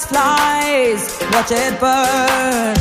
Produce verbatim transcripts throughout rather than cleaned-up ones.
dust flies, watch it burn.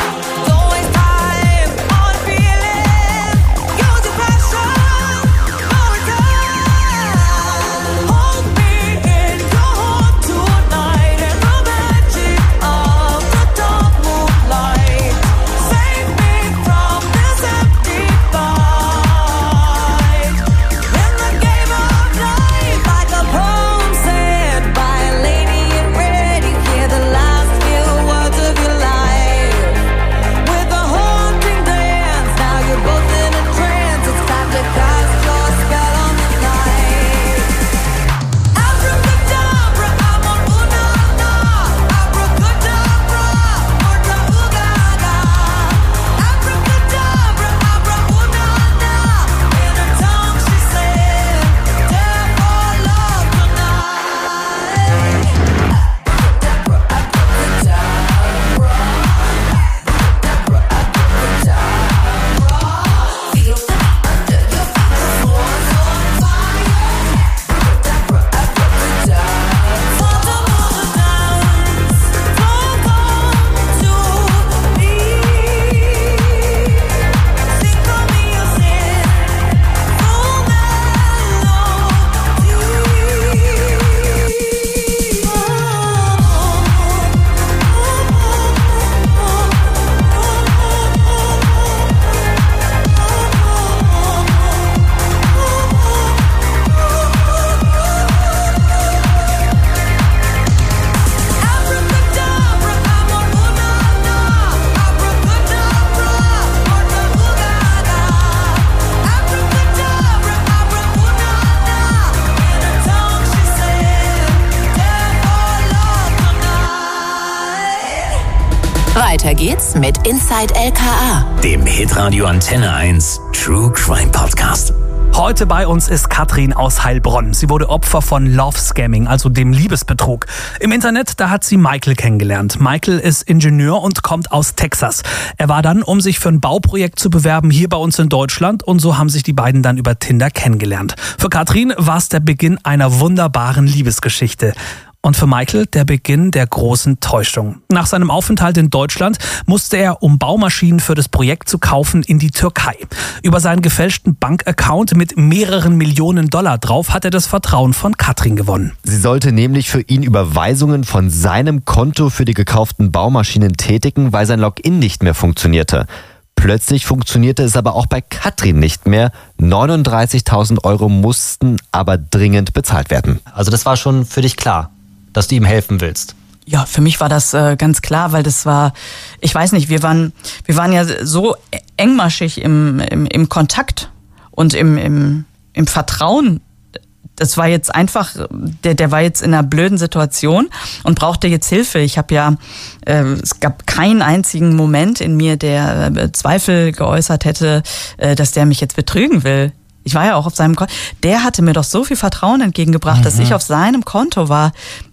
Weiter geht's mit Inside L K A, dem Hitradio Antenne eins True Crime Podcast. Heute bei uns ist Katrin aus Heilbronn. Sie wurde Opfer von Love Scamming, also dem Liebesbetrug. Im Internet, da hat sie Michael kennengelernt. Michael ist Ingenieur und kommt aus Texas. Er war dann, um sich für ein Bauprojekt zu bewerben, hier bei uns in Deutschland. Und so haben sich die beiden dann über Tinder kennengelernt. Für Katrin war es der Beginn einer wunderbaren Liebesgeschichte. Und für Michael der Beginn der großen Täuschung. Nach seinem Aufenthalt in Deutschland musste er, um Baumaschinen für das Projekt zu kaufen, in die Türkei. Über seinen gefälschten Bankaccount mit mehreren Millionen Dollar drauf hat er das Vertrauen von Katrin gewonnen. Sie sollte nämlich für ihn Überweisungen von seinem Konto für die gekauften Baumaschinen tätigen, weil sein Login nicht mehr funktionierte. Plötzlich funktionierte es aber auch bei Katrin nicht mehr. neununddreißigtausend Euro mussten aber dringend bezahlt werden. Also das war schon für dich klar, dass du ihm helfen willst? Ja, für mich war das äh, ganz klar, weil das war, ich weiß nicht, wir waren, wir waren ja so engmaschig im, im, im Kontakt und im, im, im Vertrauen. Das war jetzt einfach, der, der war jetzt in einer blöden Situation und brauchte jetzt Hilfe. Ich habe ja, äh, es gab keinen einzigen Moment in mir, der äh, Zweifel geäußert hätte, äh, dass der mich jetzt betrügen will. Ich war ja auch auf seinem Konto. Der hatte mir doch so viel Vertrauen entgegengebracht, mhm. dass ich auf seinem Konto war.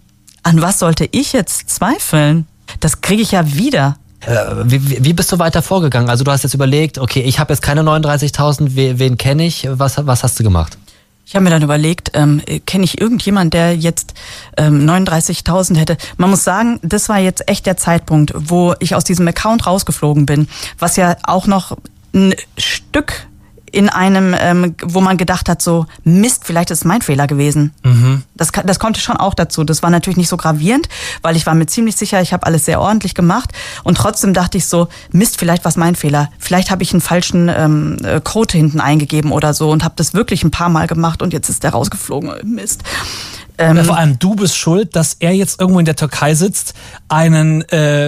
An was sollte ich jetzt zweifeln? Das kriege ich ja wieder. Äh, wie, wie bist du weiter vorgegangen? Also du hast jetzt überlegt, okay, ich habe jetzt keine neununddreißigtausend, wen, wen kenne ich? Was, was hast du gemacht? Ich habe mir dann überlegt, ähm, kenne ich irgendjemanden, der jetzt ähm, neununddreißigtausend hätte? Man muss sagen, das war jetzt echt der Zeitpunkt, wo ich aus diesem Account rausgeflogen bin, was ja auch noch ein Stück in einem, ähm, wo man gedacht hat, so Mist, vielleicht ist es mein Fehler gewesen. Mhm. Das, das kommt schon auch dazu. Das war natürlich nicht so gravierend, weil ich war mir ziemlich sicher, ich habe alles sehr ordentlich gemacht und trotzdem dachte ich so, Mist, vielleicht war es mein Fehler. Vielleicht habe ich einen falschen ähm, Code hinten eingegeben oder so und habe das wirklich ein paar Mal gemacht und jetzt ist der rausgeflogen. Mist. Ähm, ja, vor allem du bist schuld, dass er jetzt irgendwo in der Türkei sitzt, einen äh,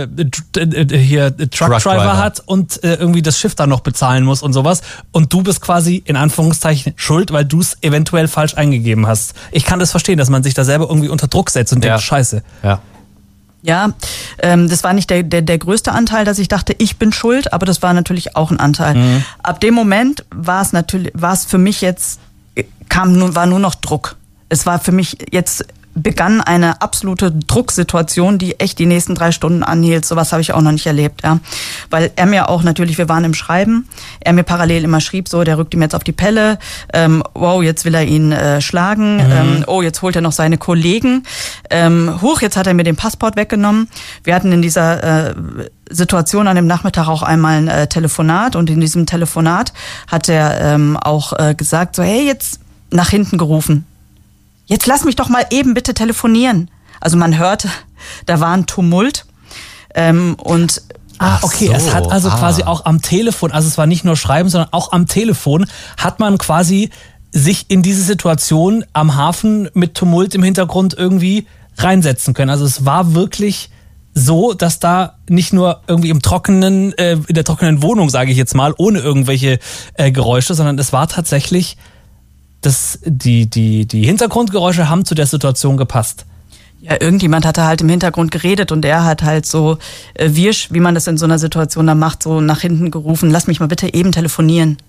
hier Truckdriver Truck hat und äh, irgendwie das Schiff dann noch bezahlen muss und sowas. Und du bist quasi in Anführungszeichen schuld, weil du es eventuell falsch eingegeben hast. Ich kann das verstehen, dass man sich da selber irgendwie unter Druck setzt und ja. denkt, scheiße. Ja. Ja, ähm, das war nicht der, der, der größte Anteil, dass ich dachte, ich bin schuld, aber das war natürlich auch ein Anteil. Mhm. Ab dem Moment war es natürlich, war es für mich jetzt, kam nur, war nur noch Druck. Es war für mich jetzt begann eine absolute Drucksituation, die echt die nächsten drei Stunden anhielt. Sowas habe ich auch noch nicht erlebt, ja. Weil er mir auch natürlich, wir waren im Schreiben, er mir parallel immer schrieb, so, der rückt ihm jetzt auf die Pelle, ähm, wow, jetzt will er ihn äh, schlagen, mhm. ähm, oh, jetzt holt er noch seine Kollegen, ähm, huch, jetzt hat er mir den Passport weggenommen. Wir hatten in dieser äh, Situation an dem Nachmittag auch einmal ein äh, Telefonat und in diesem Telefonat hat er ähm, auch äh, gesagt, so, hey, jetzt nach hinten gerufen. Jetzt lass mich doch mal eben bitte telefonieren. Also man hörte, da war ein Tumult ähm, und Ah, okay, so. Es hat also ah. quasi auch am Telefon, also es war nicht nur Schreiben, sondern auch am Telefon hat man quasi sich in diese Situation am Hafen mit Tumult im Hintergrund irgendwie reinsetzen können. Also es war wirklich so, dass da nicht nur irgendwie im trockenen, äh, in der trockenen Wohnung, sage ich jetzt mal, ohne irgendwelche äh, Geräusche, sondern es war tatsächlich, dass die, die, die Hintergrundgeräusche haben zu der Situation gepasst. Ja, irgendjemand hatte halt im Hintergrund geredet und er hat halt so äh, wirsch, wie man das in so einer Situation dann macht, so nach hinten gerufen, lass mich mal bitte eben telefonieren.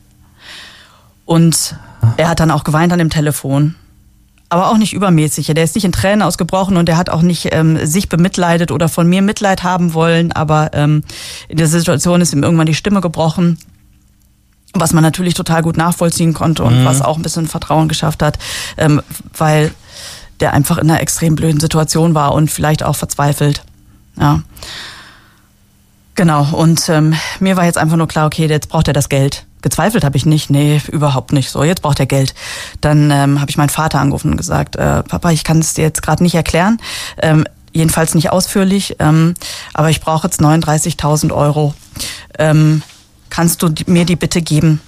Und er hat dann auch geweint an dem Telefon. Aber auch nicht übermäßig. Der ist nicht in Tränen ausgebrochen und er hat auch nicht ähm, sich bemitleidet oder von mir Mitleid haben wollen. Aber ähm, in der Situation ist ihm irgendwann die Stimme gebrochen, was man natürlich total gut nachvollziehen konnte und mhm. was auch ein bisschen Vertrauen geschafft hat, ähm, weil der einfach in einer extrem blöden Situation war und vielleicht auch verzweifelt. Ja, genau. Und ähm, mir war jetzt einfach nur klar, okay, jetzt braucht er das Geld. Gezweifelt habe ich nicht, nee, überhaupt nicht. So, jetzt braucht er Geld. Dann ähm, habe ich meinen Vater angerufen und gesagt, äh, Papa, ich kann es dir jetzt gerade nicht erklären, ähm, jedenfalls nicht ausführlich, ähm, aber ich brauche jetzt neununddreißigtausend Euro. Ähm, kannst du mir die bitte geben?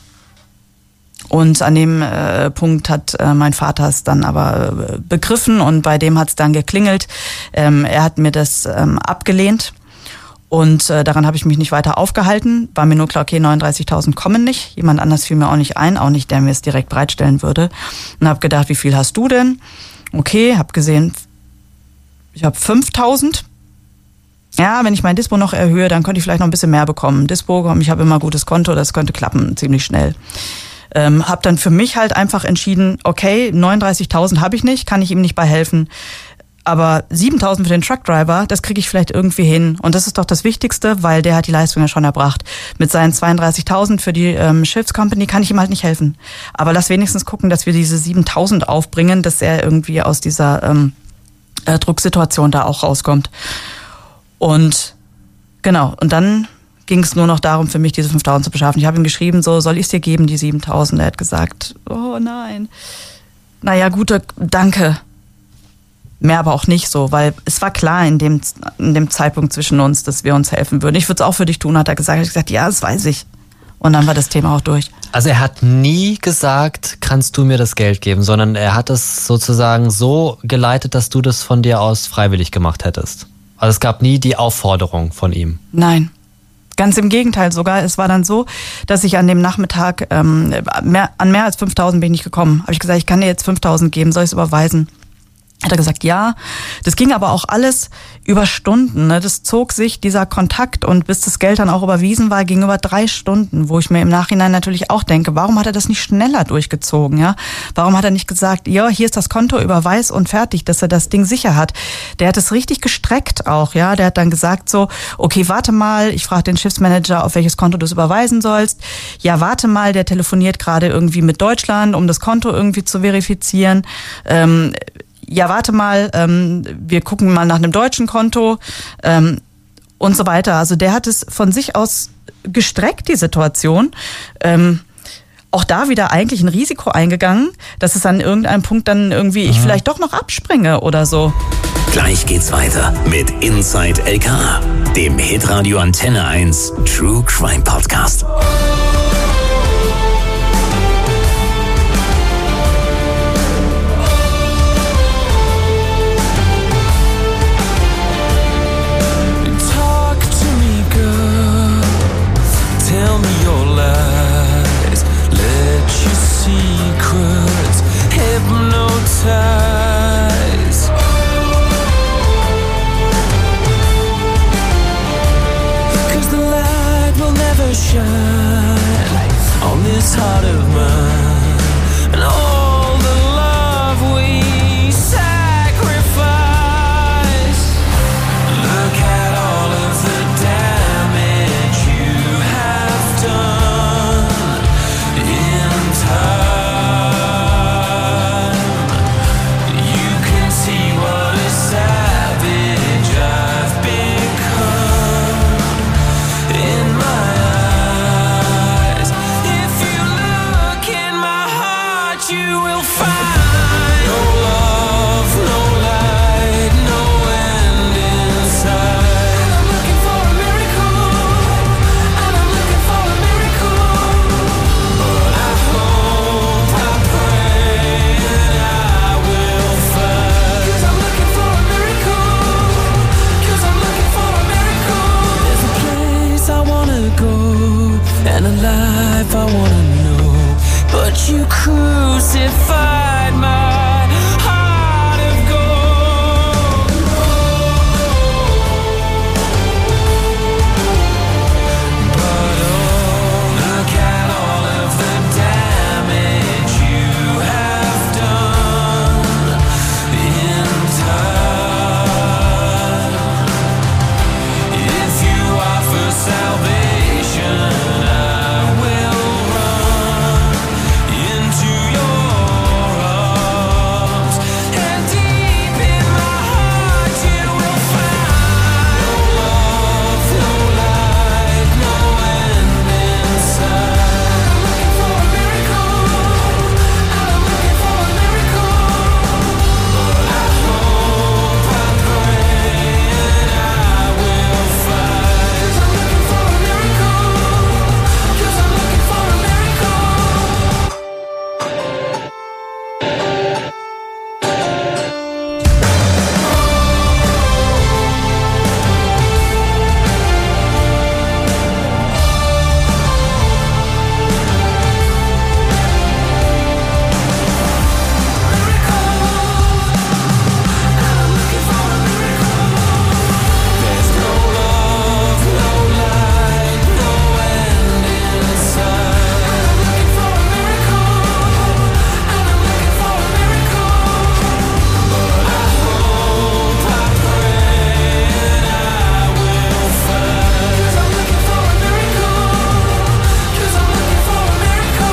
Und an dem äh, Punkt hat äh, mein Vater es dann aber äh, begriffen und bei dem hat es dann geklingelt. Ähm, er hat mir das ähm, abgelehnt. Und äh, daran habe ich mich nicht weiter aufgehalten. War mir nur klar, okay, neununddreißigtausend kommen nicht. Jemand anders fiel mir auch nicht ein, auch nicht, der mir es direkt bereitstellen würde. Und habe gedacht, wie viel hast du denn? Okay, habe gesehen, ich habe fünftausend. Ja, wenn ich mein Dispo noch erhöhe, dann könnte ich vielleicht noch ein bisschen mehr bekommen. Dispo, ich habe immer ein gutes Konto, das könnte klappen, ziemlich schnell. Ähm, habe dann für mich halt einfach entschieden, okay, neununddreißigtausend habe ich nicht, kann ich ihm nicht bei helfen. Aber siebentausend für den Truckdriver, das kriege ich vielleicht irgendwie hin. Und das ist doch das Wichtigste, weil der hat die Leistung ja schon erbracht. Mit seinen zweiunddreißigtausend für die ähm, Schiffscompany kann ich ihm halt nicht helfen. Aber lass wenigstens gucken, dass wir diese siebentausend aufbringen, dass er irgendwie aus dieser ähm, äh, Drucksituation da auch rauskommt. Und genau, und dann ging es nur noch darum, für mich diese fünftausend zu beschaffen. Ich habe ihm geschrieben, so, soll ich es dir geben, die siebentausend? Er hat gesagt, oh nein. Naja, gute, danke. Mehr aber auch nicht so, weil es war klar in dem, in dem Zeitpunkt zwischen uns, dass wir uns helfen würden. Ich würde es auch für dich tun, hat er gesagt. Ich habe gesagt, ja, das weiß ich. Und dann war das Thema auch durch. Also er hat nie gesagt, kannst du mir das Geld geben, sondern er hat es sozusagen so geleitet, dass du das von dir aus freiwillig gemacht hättest. Also es gab nie die Aufforderung von ihm. Nein. Ganz im Gegenteil sogar. Es war dann so, dass ich an dem Nachmittag, ähm, mehr, an mehr als fünftausend bin ich nicht gekommen. Habe ich gesagt, ich kann dir jetzt fünftausend geben, soll ich es überweisen? Hat er gesagt, ja. Das ging aber auch alles über Stunden. Ne? Das zog sich, dieser Kontakt, und bis das Geld dann auch überwiesen war, ging über drei Stunden, wo ich mir im Nachhinein natürlich auch denke, warum hat er das nicht schneller durchgezogen? Ja? Warum hat er nicht gesagt, ja, hier ist das Konto, überweis und fertig, dass er das Ding sicher hat? Der hat es richtig gestreckt auch. Ja, der hat dann gesagt so, okay, warte mal, ich frage den Schiffsmanager, auf welches Konto du es überweisen sollst. Ja, warte mal, der telefoniert gerade irgendwie mit Deutschland, um das Konto irgendwie zu verifizieren. Ähm, ja, warte mal, ähm, wir gucken mal nach einem deutschen Konto ähm, und so weiter. Also der hat es von sich aus gestreckt, die Situation. Ähm, auch da wieder eigentlich ein Risiko eingegangen, dass es an irgendeinem Punkt dann irgendwie ich vielleicht doch noch abspringe oder so. Gleich geht's weiter mit Inside L K, dem Hitradio Antenne eins True Crime Podcast. Hypnotize. Cause the light will never shine life, I wanna know. But you crucified my heart of gold. But oh, look at all of the damage you have done in time. If you offer salvation, I will run into your arms, and deep in my heart you will find no love, no light, no end inside. I'm looking for a miracle, I'm looking for a miracle, but I hope, I pray, and I will find. 'Cause I'm looking for a miracle, 'cause I'm looking for a miracle. There's no love, no light, no end inside. I'm looking for a miracle, I'm looking for a miracle, but I hope, I pray, and I will find. 'Cause I'm looking for a miracle, 'cause I'm looking for a miracle.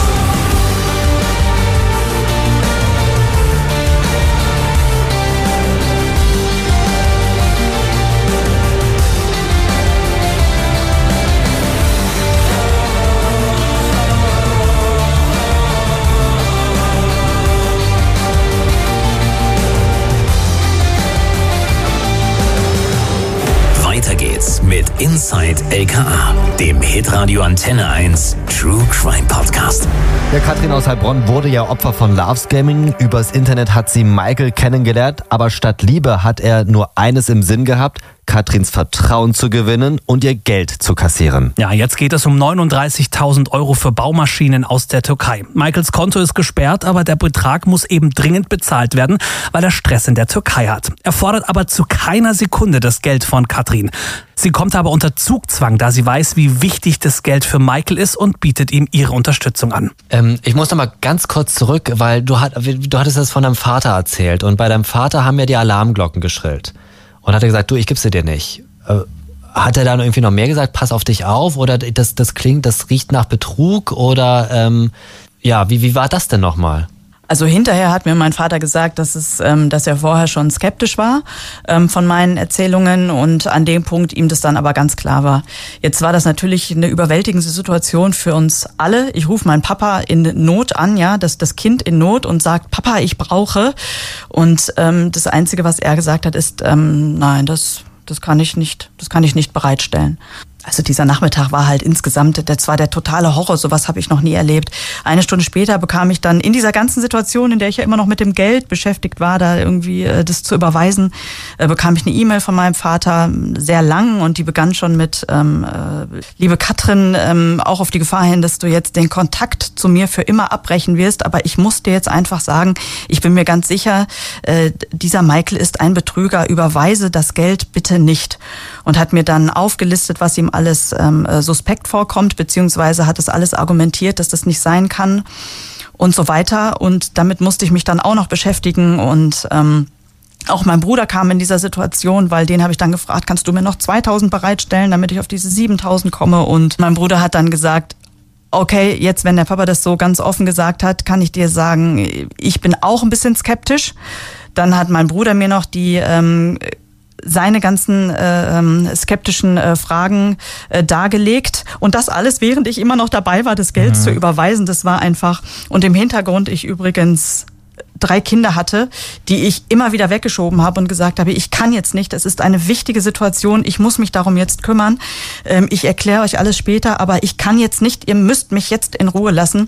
Weiter geht's mit Inside L K A, dem Hitradio Antenne eins True Crime Podcast. Der Katrin aus Heilbronn wurde ja Opfer von Love Scamming. Übers Internet hat sie Michael kennengelernt, aber statt Liebe hat er nur eines im Sinn gehabt: Katrins Vertrauen zu gewinnen und ihr Geld zu kassieren. Ja, jetzt geht es um neununddreißigtausend Euro für Baumaschinen aus der Türkei. Michaels Konto ist gesperrt, aber der Betrag muss eben dringend bezahlt werden, weil er Stress in der Türkei hat. Er fordert aber zu keiner Sekunde das Geld von Katrin. Sie kommt aber unter Zugzwang, da sie weiß, wie wichtig das Geld für Michael ist, und bietet ihm ihre Unterstützung an. Ähm, ich muss noch mal ganz kurz zurück, weil du, hat, du hattest das von deinem Vater erzählt. Und bei deinem Vater haben ja die Alarmglocken geschrillt. Und hat er gesagt, du, ich gib's dir nicht. Äh, hat er dann irgendwie noch mehr gesagt, pass auf dich auf? Oder das, das klingt, das riecht nach Betrug? Oder ähm, ja, wie, wie war das denn nochmal? Also hinterher hat mir mein Vater gesagt, dass es, ähm, dass er vorher schon skeptisch war ähm, von meinen Erzählungen, und an dem Punkt ihm das dann aber ganz klar war. Jetzt war das natürlich eine überwältigende Situation für uns alle. Ich rufe meinen Papa in Not an, ja, das, das Kind in Not, und sagt, Papa, ich brauche. Und ähm, das Einzige, was er gesagt hat, ist, ähm, nein, das, das kann ich nicht, das kann ich nicht bereitstellen. Also dieser Nachmittag war halt insgesamt, das war der totale Horror, sowas habe ich noch nie erlebt. Eine Stunde später bekam ich dann in dieser ganzen Situation, in der ich ja immer noch mit dem Geld beschäftigt war, da irgendwie äh, das zu überweisen, äh, bekam ich eine E-Mail von meinem Vater, sehr lang, und die begann schon mit, ähm, äh, liebe Katrin, ähm, auch auf die Gefahr hin, dass du jetzt den Kontakt zu mir für immer abbrechen wirst, aber ich muss dir jetzt einfach sagen, ich bin mir ganz sicher, äh, dieser Michael ist ein Betrüger, überweise das Geld bitte nicht. Und hat mir dann aufgelistet, was ihm alles ähm, suspekt vorkommt, beziehungsweise hat es alles argumentiert, dass das nicht sein kann und so weiter. Und damit musste ich mich dann auch noch beschäftigen, und ähm, auch mein Bruder kam in dieser Situation, weil den habe ich dann gefragt, kannst du mir noch zweitausend bereitstellen, damit ich auf diese siebentausend komme? Und mein Bruder hat dann gesagt, okay, jetzt, wenn der Papa das so ganz offen gesagt hat, kann ich dir sagen, ich bin auch ein bisschen skeptisch. Dann hat mein Bruder mir noch die ähm, seine ganzen äh, skeptischen äh, Fragen äh, dargelegt, und das alles, während ich immer noch dabei war, das Geld mhm. zu überweisen. Das war einfach, und im Hintergrund ich übrigens drei Kinder hatte, die ich immer wieder weggeschoben habe und gesagt habe, ich kann jetzt nicht, es ist eine wichtige Situation, ich muss mich darum jetzt kümmern, ähm, ich erkläre euch alles später, aber ich kann jetzt nicht, ihr müsst mich jetzt in Ruhe lassen.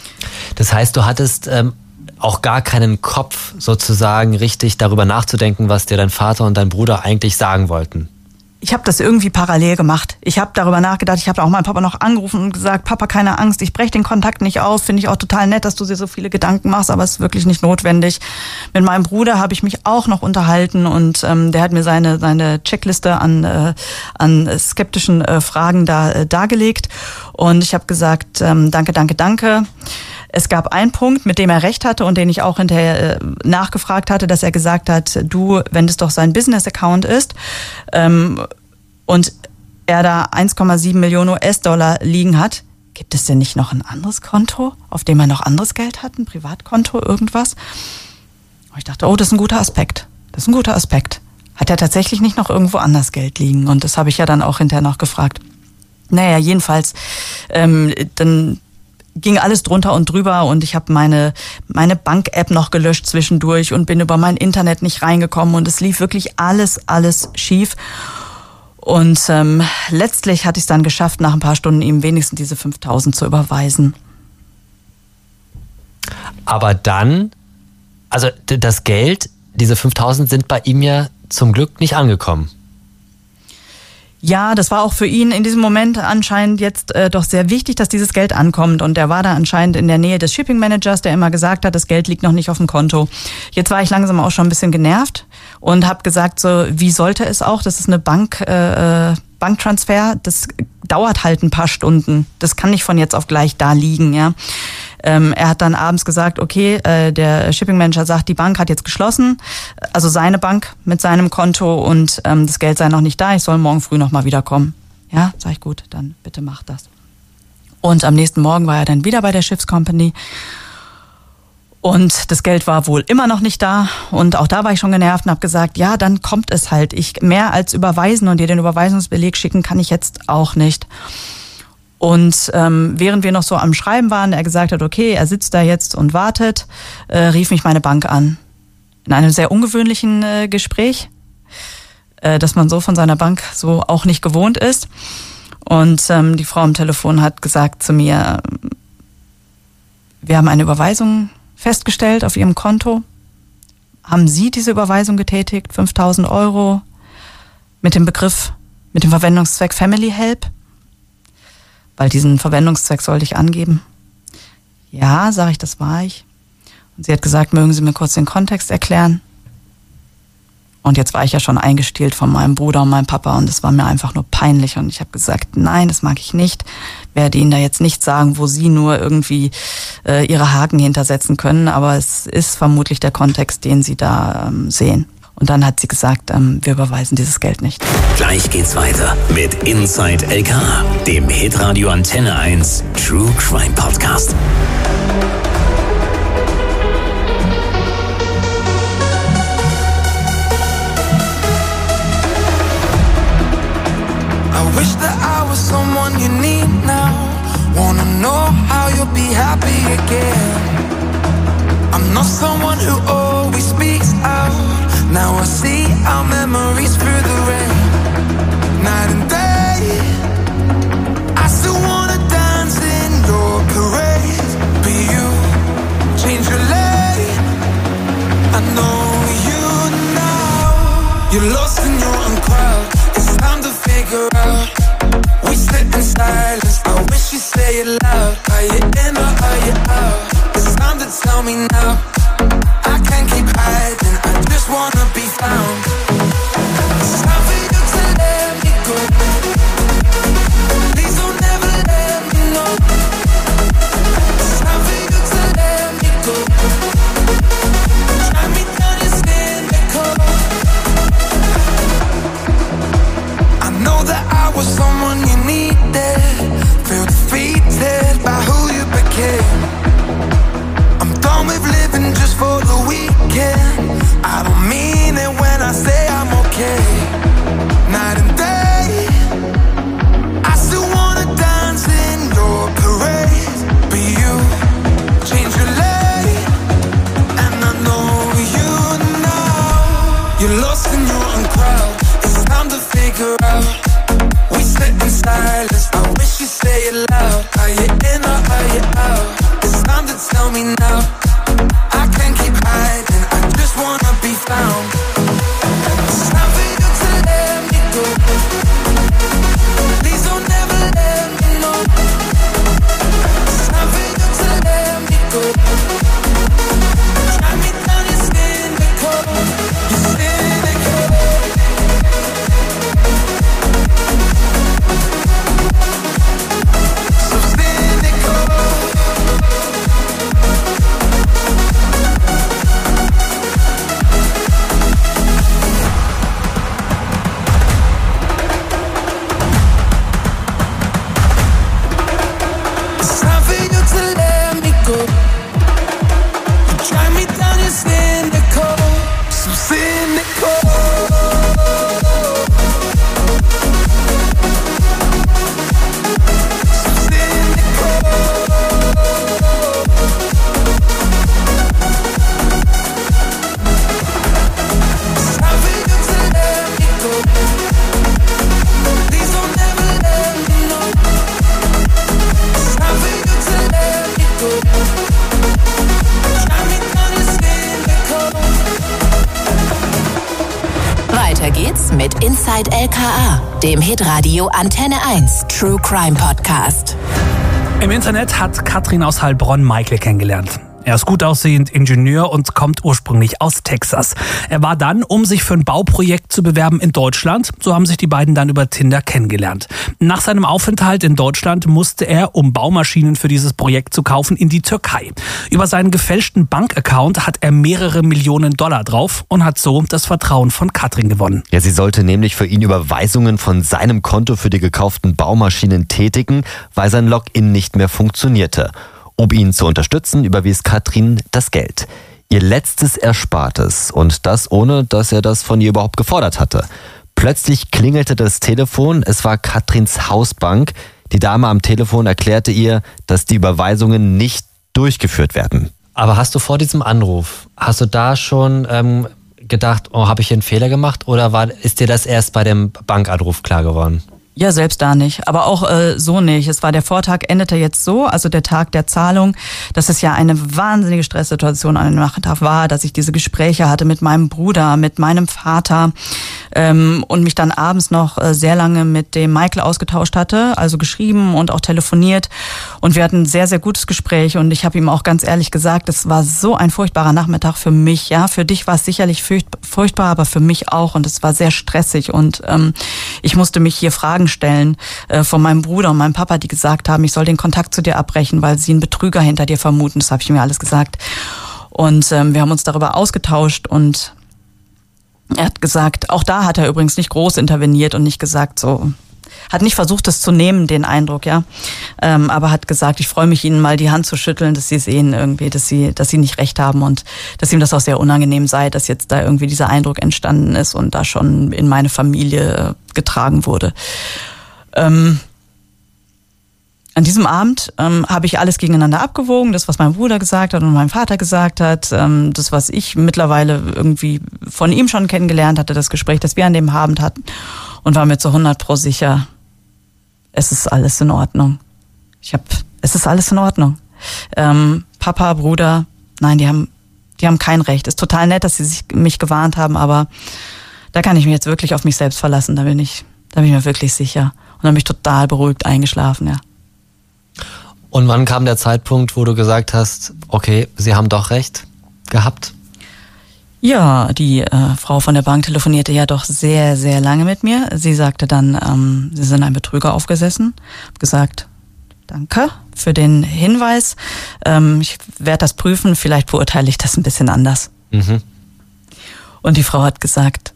Das heißt, du hattest ähm auch gar keinen Kopf, sozusagen richtig darüber nachzudenken, was dir dein Vater und dein Bruder eigentlich sagen wollten. ich habe das irgendwie parallel gemacht. Ich habe darüber nachgedacht, ich habe auch meinen Papa noch angerufen und gesagt, Papa, keine Angst, ich breche den Kontakt nicht auf. Finde ich auch total nett, dass du dir so viele Gedanken machst, aber es ist wirklich nicht notwendig. Mit meinem Bruder habe ich mich auch noch unterhalten und ähm, der hat mir seine seine Checkliste an äh, an skeptischen äh, Fragen da äh, dargelegt und ich habe gesagt, ähm, danke, danke, danke. Es gab einen Punkt, mit dem er recht hatte und den ich auch hinterher äh, nachgefragt hatte, dass er gesagt hat, du, wenn das doch sein Business-Account ist ähm, und er da eins Komma sieben Millionen U S-Dollar liegen hat, gibt es denn nicht noch ein anderes Konto, auf dem er noch anderes Geld hat, ein Privatkonto, irgendwas? Und ich dachte, oh, das ist ein guter Aspekt. Das ist ein guter Aspekt. Hat er tatsächlich nicht noch irgendwo anders Geld liegen? Und das habe ich ja dann auch hinterher noch gefragt. Naja, jedenfalls, ähm, dann ging alles drunter und drüber und ich habe meine meine Bank-App noch gelöscht zwischendurch und bin über mein Internet nicht reingekommen und es lief wirklich alles, alles schief. Und ähm, letztlich hatte ich es dann geschafft, nach ein paar Stunden ihm wenigstens diese fünftausend zu überweisen. Aber dann, also das Geld, diese fünftausend sind bei ihm ja zum Glück nicht angekommen. Ja, das war auch für ihn in diesem Moment anscheinend jetzt äh, doch sehr wichtig, dass dieses Geld ankommt. Und er war da anscheinend in der Nähe des Shipping Managers, der immer gesagt hat, das Geld liegt noch nicht auf dem Konto. Jetzt war ich langsam auch schon ein bisschen genervt und habe gesagt, so wie sollte es auch? Das ist eine Bank, äh, Banktransfer. Das dauert halt ein paar Stunden. Das kann nicht von jetzt auf gleich da liegen, ja. Ähm, er hat dann abends gesagt, okay, äh, der Shipping Manager sagt, die Bank hat jetzt geschlossen, also seine Bank mit seinem Konto und ähm, das Geld sei noch nicht da, ich soll morgen früh nochmal wiederkommen. Ja, sag ich, gut, dann bitte mach das. Und am nächsten Morgen war er dann wieder bei der Schiffscompany und das Geld war wohl immer noch nicht da und auch da war ich schon genervt und habe gesagt, ja, dann kommt es halt. Ich mehr als überweisen und dir den Überweisungsbeleg schicken kann ich jetzt auch nicht. Und ähm, während wir noch so am Schreiben waren, er gesagt hat, okay, er sitzt da jetzt und wartet, äh, rief mich meine Bank an. In einem sehr ungewöhnlichen äh, Gespräch, äh, dass man so von seiner Bank so auch nicht gewohnt ist. Und ähm, die Frau am Telefon hat gesagt zu mir, wir haben eine Überweisung festgestellt auf Ihrem Konto. Haben Sie diese Überweisung getätigt, fünftausend Euro, mit dem Begriff, mit dem Verwendungszweck Family Help? Weil diesen Verwendungszweck sollte ich angeben. Ja, sage ich, das war ich. Und sie hat gesagt, mögen Sie mir kurz den Kontext erklären? Und jetzt war ich ja schon eingestielt von meinem Bruder und meinem Papa und es war mir einfach nur peinlich. Und ich habe gesagt, nein, das mag ich nicht. Werde Ihnen da jetzt nicht sagen, wo Sie nur irgendwie äh, Ihre Haken hintersetzen können. Aber es ist vermutlich der Kontext, den Sie da ähm, sehen. Und dann hat sie gesagt, ähm, wir überweisen dieses Geld nicht. Gleich geht's weiter mit Inside L K, dem Hitradio Antenne eins True Crime Podcast. I wish that I was someone you need now. Wanna know how you'll be happy again. I'm not someone who always speaks out. Now I see our memories through the rain. Night and day, I still wanna dance in your parade. But you change your lane. I know you now. You're lost in your own crowd. It's time to figure out. We sit in silence. I wish you'd say it loud. Are you in or are you out? It's time to tell me now. I can't keep hiding. I just wanna be found. It's time for you to let me go. Please don't ever let me know. It's time for you to let me go. Drag me down your cynical. I know that I was someone you needed. Feel defeated by who you became. I'm done with living just for the weekend. I don't mean it when I say I'm okay. Night and day, I still wanna dance in your parade. But you change your lane, and I know you now. You're lost in your own crowd. It's time to figure out. We sit in silence. I wish you'd say it loud. Are you in or are you out? It's time to tell me now. I can't keep hiding. I just wanna be found. It's time for you to let me go. cynical. You drive me down, you're cynical. So cynical. Weiter geht's mit Inside L K A, dem Hitradio Antenne eins True Crime Podcast. Im Internet hat Katrin aus Heilbronn Michael kennengelernt. Er ist gut aussehend, Ingenieur und kommt ursprünglich aus Texas. Er war dann, um sich für ein Bauprojekt zu bewerben, in Deutschland. So haben sich die beiden dann über Tinder kennengelernt. Nach seinem Aufenthalt in Deutschland musste er, um Baumaschinen für dieses Projekt zu kaufen, in die Türkei. Über seinen gefälschten Bankaccount hat er mehrere Millionen Dollar drauf und hat so das Vertrauen von Katrin gewonnen. Ja, sie sollte nämlich für ihn Überweisungen von seinem Konto für die gekauften Baumaschinen tätigen, weil sein Login nicht mehr funktionierte. Um ihn zu unterstützen, überwies Katrin das Geld. Ihr letztes Erspartes, und das ohne, dass er das von ihr überhaupt gefordert hatte. Plötzlich klingelte das Telefon, es war Katrins Hausbank. Die Dame am Telefon erklärte ihr, dass die Überweisungen nicht durchgeführt werden. Aber hast du vor diesem Anruf, hast du da schon ähm, gedacht, oh, habe ich hier einen Fehler gemacht, oder war, ist dir das erst bei dem Bankanruf klar geworden? Ja, selbst da nicht, aber auch äh, so nicht. Es war der Vortag, endete jetzt so, also der Tag der Zahlung, dass es ja eine wahnsinnige Stresssituation an dem Nachmittag war, dass ich diese Gespräche hatte mit meinem Bruder, mit meinem Vater ähm, und mich dann abends noch äh, sehr lange mit dem Michael ausgetauscht hatte, also geschrieben und auch telefoniert, und wir hatten ein sehr, sehr gutes Gespräch, und ich habe ihm auch ganz ehrlich gesagt, es war so ein furchtbarer Nachmittag für mich, ja, für dich war es sicherlich furchtbar, aber für mich auch, und es war sehr stressig, und ähm, ich musste mich hier fragen stellen äh, von meinem Bruder und meinem Papa, die gesagt haben, ich soll den Kontakt zu dir abbrechen, weil sie einen Betrüger hinter dir vermuten. Das habe ich mir alles gesagt. Und ähm, wir haben uns darüber ausgetauscht, und er hat gesagt, auch da hat er übrigens nicht groß interveniert und nicht gesagt so, hat nicht versucht, das zu nehmen, den Eindruck, ja, ähm, aber hat gesagt, ich freue mich, Ihnen mal die Hand zu schütteln, dass Sie sehen irgendwie, dass Sie, dass Sie nicht recht haben und dass ihm das auch sehr unangenehm sei, dass jetzt da irgendwie dieser Eindruck entstanden ist und da schon in meine Familie getragen wurde. Ähm, An diesem Abend ähm, habe ich alles gegeneinander abgewogen, das, was mein Bruder gesagt hat und mein Vater gesagt hat, ähm, das, was ich mittlerweile irgendwie von ihm schon kennengelernt hatte, das Gespräch, das wir an dem Abend hatten, und war mir zu hundert Pro sicher, es ist alles in Ordnung. Ich hab, es ist alles in Ordnung. Ähm, Papa, Bruder, nein, die haben, die haben kein Recht. Ist total nett, dass sie sich, mich gewarnt haben, aber da kann ich mich jetzt wirklich auf mich selbst verlassen, da bin ich, da bin ich mir wirklich sicher. Und dann bin ich total beruhigt eingeschlafen, ja. Und wann kam der Zeitpunkt, wo du gesagt hast, okay, sie haben doch recht gehabt? Ja, die äh, Frau von der Bank telefonierte ja doch sehr, sehr lange mit mir. Sie sagte dann, ähm, sie sind ein Betrüger aufgesessen. Hab gesagt, danke für den Hinweis. Ähm, ich werde das prüfen, vielleicht beurteile ich das ein bisschen anders. Mhm. Und die Frau hat gesagt,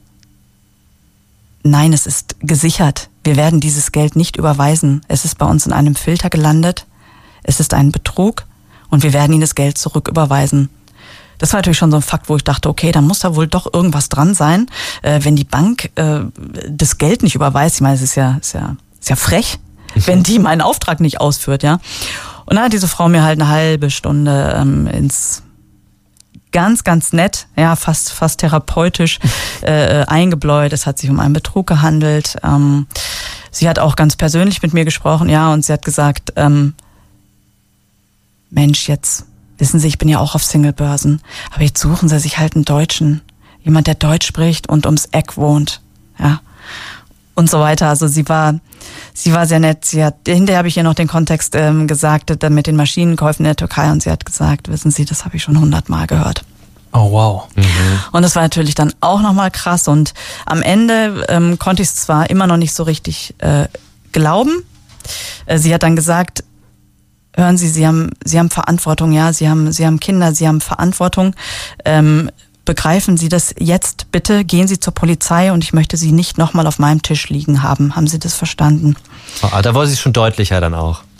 nein, es ist gesichert. Wir werden dieses Geld nicht überweisen. Es ist bei uns in einem Filter gelandet. Es ist ein Betrug und wir werden Ihnen das Geld zurücküberweisen. Das war natürlich schon so ein Fakt, wo ich dachte, okay, da muss da wohl doch irgendwas dran sein, äh, wenn die Bank äh, das Geld nicht überweist. Ich meine, es ist ja, ist ja, ist ja frech, wenn die meinen Auftrag nicht ausführt, ja. Und dann hat diese Frau mir halt eine halbe Stunde ähm, ins ganz, ganz nett, ja, fast, fast therapeutisch äh, eingebläut. Es hat sich um einen Betrug gehandelt. Ähm, sie hat auch ganz persönlich mit mir gesprochen, ja, und sie hat gesagt, ähm, Mensch, jetzt wissen Sie, ich bin ja auch auf Singlebörsen, aber jetzt suchen Sie sich halt einen Deutschen, jemand, der Deutsch spricht und ums Eck wohnt, ja, und so weiter. Also sie war, sie war sehr nett. Sie hat, hinterher habe ich ihr noch den Kontext ähm, gesagt, dann mit den Maschinenkäufen in der Türkei, und sie hat gesagt, wissen Sie, das habe ich schon hundertmal gehört. Oh, wow. Mhm. Und das war natürlich dann auch nochmal krass, und am Ende ähm, konnte ich es zwar immer noch nicht so richtig äh, glauben. Äh, sie hat dann gesagt, hören Sie, Sie haben, Sie haben Verantwortung, ja, Sie haben, Sie haben Kinder, Sie haben Verantwortung. Ähm, begreifen Sie das jetzt bitte, gehen Sie zur Polizei, und ich möchte Sie nicht nochmal auf meinem Tisch liegen haben. Haben Sie das verstanden? Ah, da war sie schon deutlicher dann auch.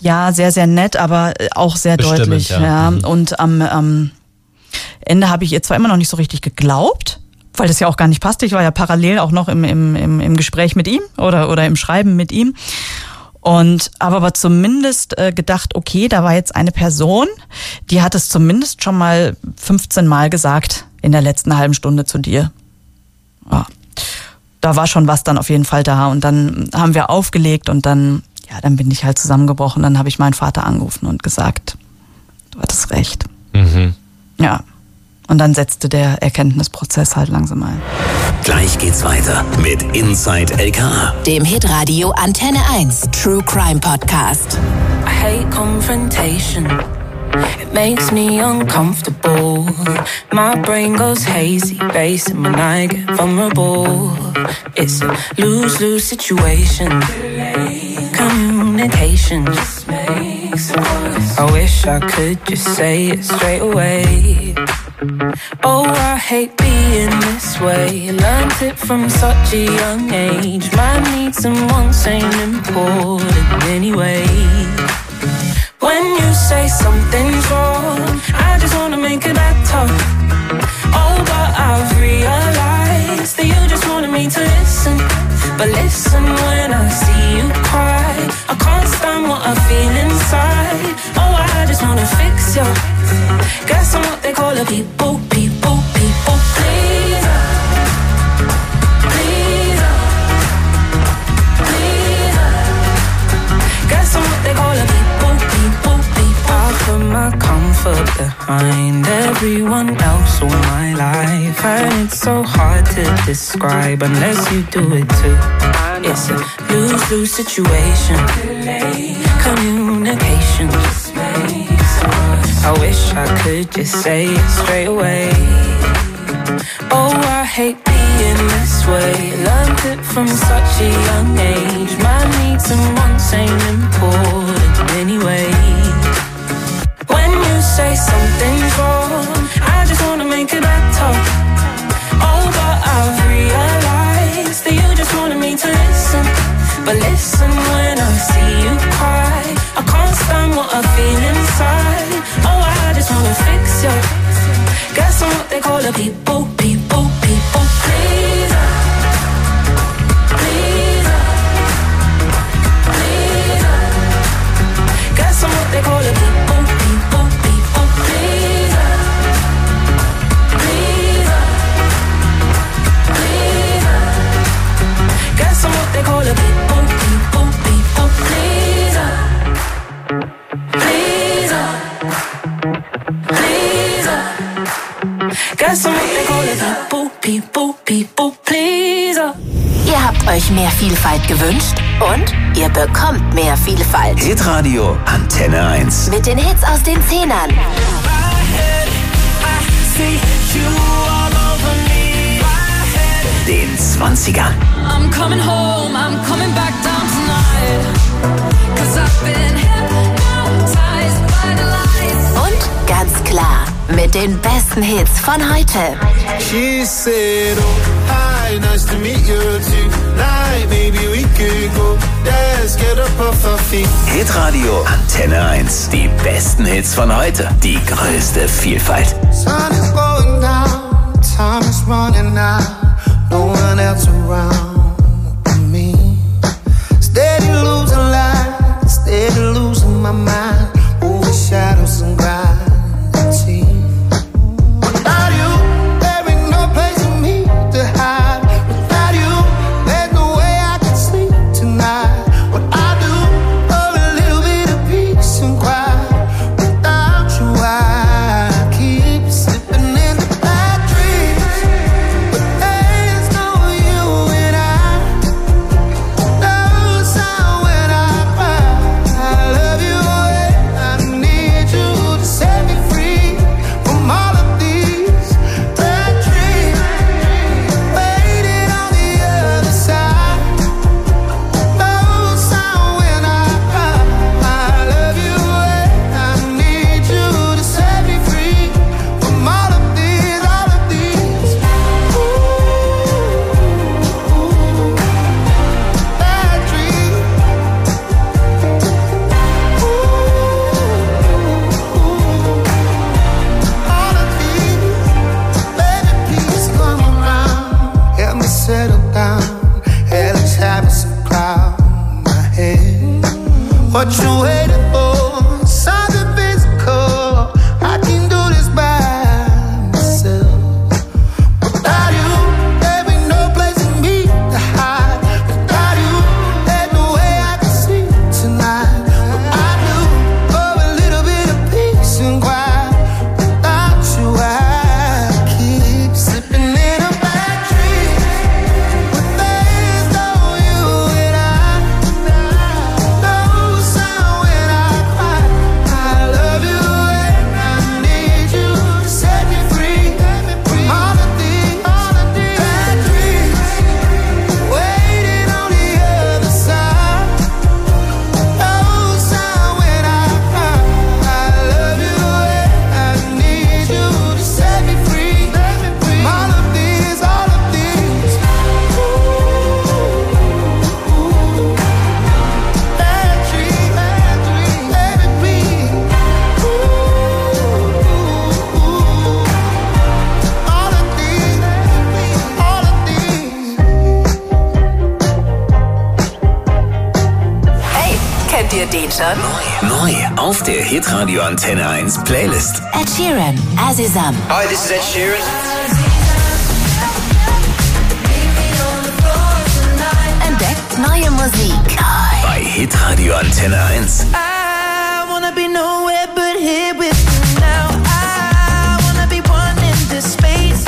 ja, sehr, sehr nett, aber auch sehr Bestimmend, deutlich. ja. Ja. Mhm. Und am ähm, Ende habe ich ihr zwar immer noch nicht so richtig geglaubt, weil das ja auch gar nicht passte. Ich war ja parallel auch noch im, im, im, im Gespräch mit ihm oder, oder im Schreiben mit ihm. Und habe aber zumindest äh, gedacht, okay, da war jetzt eine Person, die hat es zumindest schon mal fünfzehn Mal gesagt in der letzten halben Stunde zu dir. Ja. Da war schon was dann auf jeden Fall da. Und dann haben wir aufgelegt und dann, ja, dann bin ich halt zusammengebrochen. Dann habe ich meinen Vater angerufen und gesagt, du hattest recht. Mhm. Ja. Und dann setzte der Erkenntnisprozess halt langsam ein. Gleich geht's weiter mit Inside L K A. Dem Hitradio Antenne eins True Crime Podcast. I hate confrontation. It makes me uncomfortable. My brain goes hazy, racing when I get vulnerable. It's a lose-lose situation. Communication just makes it worse. I wish I could just say it straight away. Oh, I hate being this way. Learned it from such a young age. My needs and wants ain't important anyway. When you say something's wrong, I just wanna make it better. Oh, but I've realized that you just wanted me to listen. But listen when I see you cry. I can't stand what I feel inside. Oh, I just wanna fix you. Guess I'm what they call a people, people, people pleaser. Pleaser. Pleaser. Guess I'm what they call a people, people, people. I put my comfort behind everyone else all my life. And it's so hard to describe unless you do it too. It's a lose-lose situation. Communication just makes it worse. I wish I could just say it straight away. Oh, I hate being this way. Learned it from such a young age. My needs and wants ain't important anyway. When you say something's wrong, I just wanna make it better. Oh, but I've realized that you just wanted me to listen. But listen when I see you cry. I can't stand what I feel inside. Oh, I just wanna fix you. Guess I'm what they call a people, people, people pleaser. Pleaser. Pleaser. Guess I'm what they call a people, people, people pleaser. Pleaser. Pleaser. Guess I'm what they call a people, people, people pleaser. Pleaser. Pleaser. Guess I'm what they call a people, people, people pleaser. Ihr habt euch mehr Vielfalt gewünscht und ihr bekommt mehr Vielfalt. Hitradio Antenne eins. Mit den Hits aus den Zehnern. Den zwanzigern. I'm coming home, I'm coming back down tonight. Cause I've been hypnotized by the lights. Und ganz klar, mit den besten Hits von heute. She said, oh, hi, nice to meet you tonight. Maybe we could go dance, get up off our feet. Hitradio Antenne eins. Die besten Hits von heute. Die größte Vielfalt. Sun is going down, time is running out. No one else around but me. Steady losing light, steady losing my mind. Over shadows and gravity. Without you, there ain't no place for me to hide. Without you, there's no way I can sleep tonight. What I do, for a little bit of peace and quiet. Without you, I keep slipping into bad dreams. But there's no you and I. No sound when I cry. I love you schon? Neu auf der Hitradio Antenne eins Playlist. Ed Sheeran, Azizam. Hi, this is Ed Sheeran. Entdeckt neue Musik. Bei Hitradio Antenne eins. I wanna be nowhere but here with you now. I wanna be one in this space.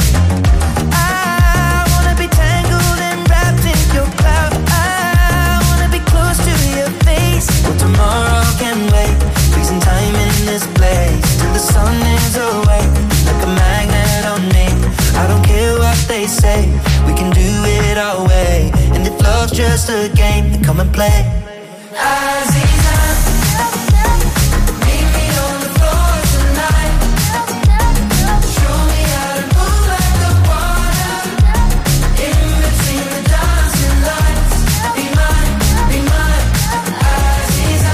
I wanna be tangled and wrapped in your cloud. I wanna be close to your face. Well, tomorrow can wait. Freezing time in this place till the sun is away. Like a magnet on me. I don't care what they say. We can do it our way. And if love's just a game, then come and play. Aziza, meet me on the floor tonight. Show me how to move like the water. In between the dancing lights. Be mine, be mine, Aziza.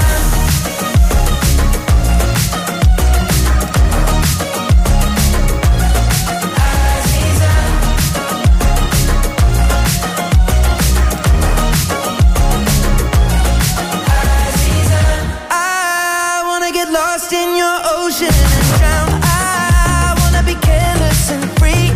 I wanna get lost in your ocean and drown. I wanna be careless and free.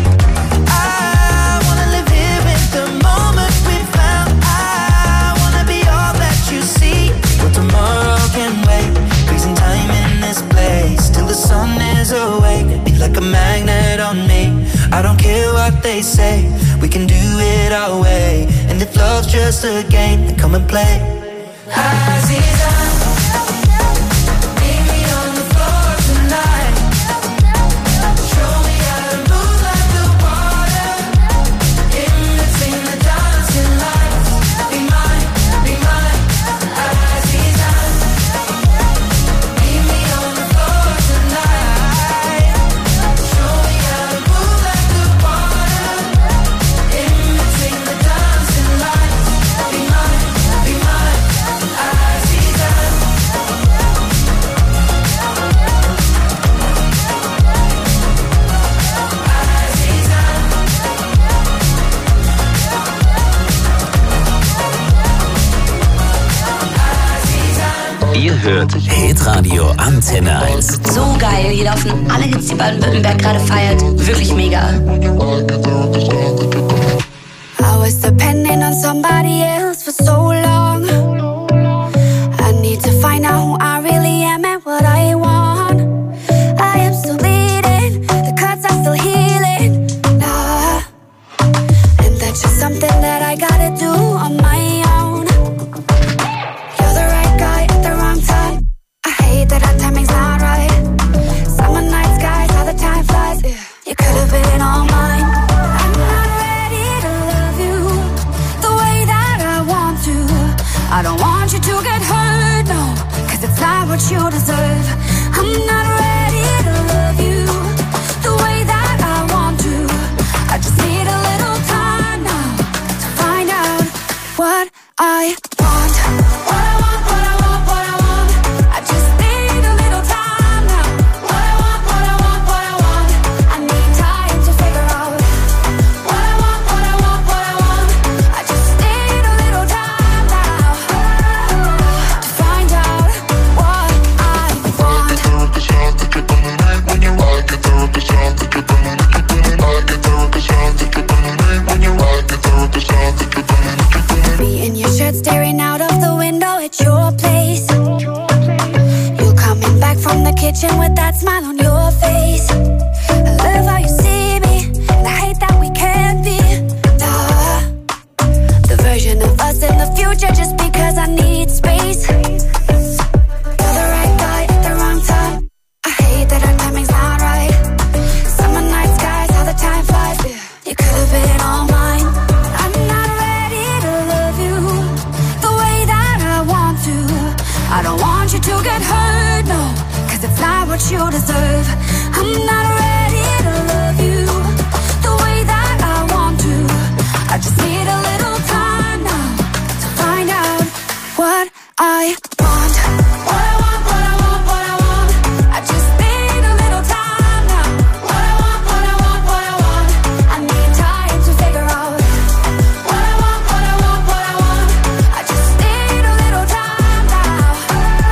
I wanna live here with the moment we found. I wanna be all that you see. Well, tomorrow can wait. Freezing time in this place till the sun is awake. Be like a magnet on me. I don't care what they say. We can do it our way. And if love's just a game, then come and play. Aziza, meet me on the floor tonight. Show me how to move like the water. In between the dancing lights. Be mine, be mine, Aziza. Meet me on the floor tonight. Show me how to move like the water. In between the dancing lights. Be mine, be mine, Aziza. Ihr hört Hitradio Antenne eins. So geil, hier laufen alle Hits, die Baden-Württemberg gerade feiert. Wirklich mega. I was depending on somebody else for so long. I need to find out who I really am and what I want. I am still bleeding, the cuts are still healing. Nah. And that's just something that I gotta do on my own. You're the right guy at the wrong time. I hate that our timing's not right. Summer night skies, how the time flies. You could have been all mine. I'm not ready to love you the way that I want to. I don't want you to get hurt, no, cause it's not what you deserve. I'm not ready to love you the way that I want to. I just need a little time now to find out what I want. What I want, what I want, what I want. I just need a little time now. What I want, what I want, what I want. I need time to figure out what I want, what I want, what I want. I just need a little time now to find out what I want. Me in your shirt staring out of the window at your place. You coming back from the kitchen with that smile on your face. I love how you see me, and I hate that we can't be. Duh. The version of us in the future just because I need space. You're the right guy at the wrong time. I hate that our timing's not right. Summer night skies, how the time flies. You could have been all mine. I'm not ready to love you the way that I want to. I don't want you to get hurt, no, cause it's not what you deserve. I'm not ready to love you the way that I want to. I just need a little time now to find out what I want. What I want, what I want, what I want. I just need a little time now. What I want, what I want, what I want. I need time to figure out what I want, what I want, what I want. I just need a little time now.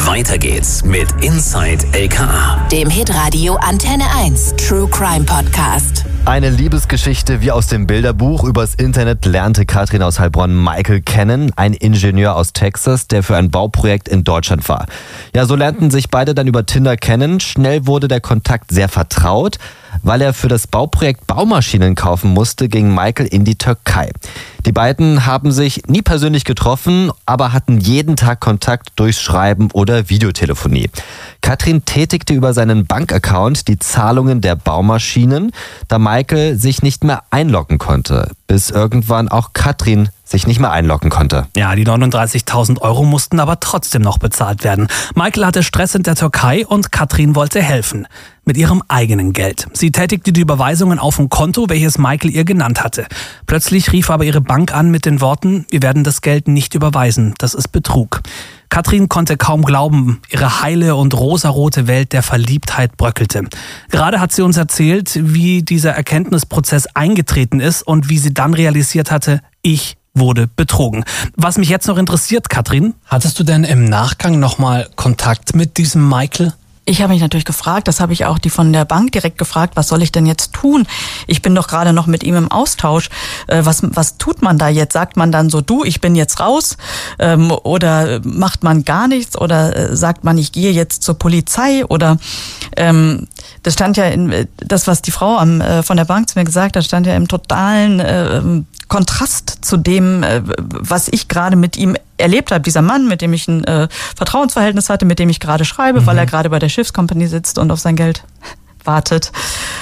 Weiter geht's mit Inside L K A. Dem Hitradio Antenne eins True Crime Podcast. Eine Liebesgeschichte wie aus dem Bilderbuch. Übers Internet lernte Katrin aus Heilbronn Michael kennen, ein Ingenieur aus Texas, der für ein Bauprojekt in Deutschland war. Ja, so lernten sich beide dann über Tinder kennen. Schnell wurde der Kontakt sehr vertraut. Weil er für das Bauprojekt Baumaschinen kaufen musste, ging Michael in die Türkei. Die beiden haben sich nie persönlich getroffen, aber hatten jeden Tag Kontakt durchs Schreiben oder Videotelefonie. Katrin tätigte über seinen Bankaccount die Zahlungen der Baumaschinen, da Michael sich nicht mehr einloggen konnte, bis irgendwann auch Katrin sich nicht mehr einloggen konnte. Ja, die neununddreißigtausend Euro mussten aber trotzdem noch bezahlt werden. Michael hatte Stress in der Türkei und Katrin wollte helfen. Mit ihrem eigenen Geld. Sie tätigte die Überweisungen auf ein Konto, welches Michael ihr genannt hatte. Plötzlich rief aber ihre Bank an mit den Worten, wir werden das Geld nicht überweisen, das ist Betrug. Katrin konnte kaum glauben, ihre heile und rosarote Welt der Verliebtheit bröckelte. Gerade hat sie uns erzählt, wie dieser Erkenntnisprozess eingetreten ist und wie sie dann realisiert hatte, ich wurde betrogen. Was mich jetzt noch interessiert, Katrin, hattest du denn im Nachgang nochmal Kontakt mit diesem Michael? Ich habe mich natürlich gefragt, das habe ich auch die von der Bank direkt gefragt, was soll ich denn jetzt tun? Ich bin doch gerade noch mit ihm im Austausch. Äh, was, was tut man da jetzt? Sagt man dann so, du, ich bin jetzt raus? Ähm, oder macht man gar nichts? Oder äh, sagt man, ich gehe jetzt zur Polizei? Oder ähm, das stand ja in, das, was die Frau am, äh, von der Bank zu mir gesagt hat, stand ja im totalen äh, Kontrast zu dem, äh, was ich gerade mit ihm erlebt habe. Dieser Mann, mit dem ich ein äh, Vertrauensverhältnis hatte, mit dem ich gerade schreibe, mhm. weil er gerade bei der Schiffskompanie sitzt und auf sein Geld wartet.